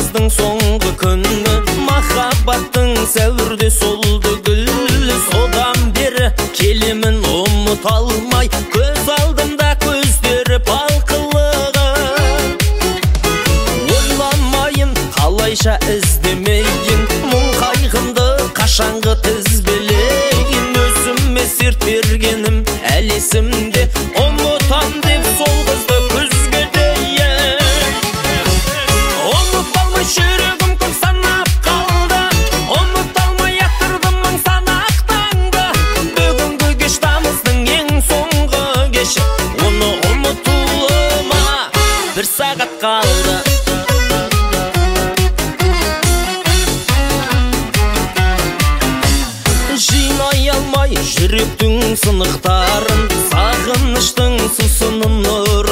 жаздың соңғы күні, махаббаттың сәуірде солды гүл. Содан бері келемін ұмыта алмай, көз алдымда көздері балқылығы. Ойламайын, қалайша іздемейін, мұң қайғымды қашанғы тізбелейін. Өзіме серт бергенім әлі есімде, ұмытам деп сол қызды күзге дейін. Ұмыта алмай жүрегім көп санап қалды, ұмыта алмай аттырдым мың санақ таңды. Бүгінгі кеш тамыздың ең соңғы кеші, оны ұмытуыма бір сағат қалды. Жинай алмай жүректің сынықтарын, сағыныштың сусынын